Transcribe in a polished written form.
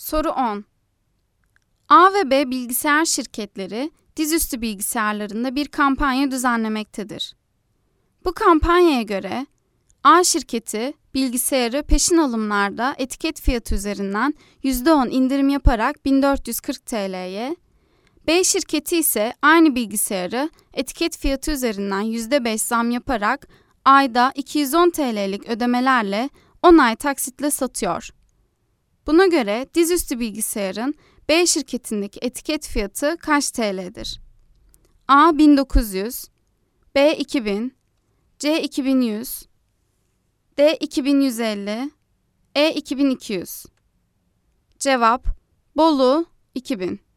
Soru 10. A ve B bilgisayar şirketleri dizüstü bilgisayarlarında bir kampanya düzenlemektedir. Bu kampanyaya göre A şirketi bilgisayarı peşin alımlarda etiket fiyatı üzerinden %10 indirim yaparak 1440 TL'ye, B şirketi ise aynı bilgisayarı etiket fiyatı üzerinden %5 zam yaparak ayda 210 TL'lik ödemelerle 10 ay taksitle satıyor. Buna göre dizüstü bilgisayarın B şirketindeki etiket fiyatı kaç TL'dir? A 1900, B 2000, C 2100, D 2150, E 2200. Cevap Bolu 2000.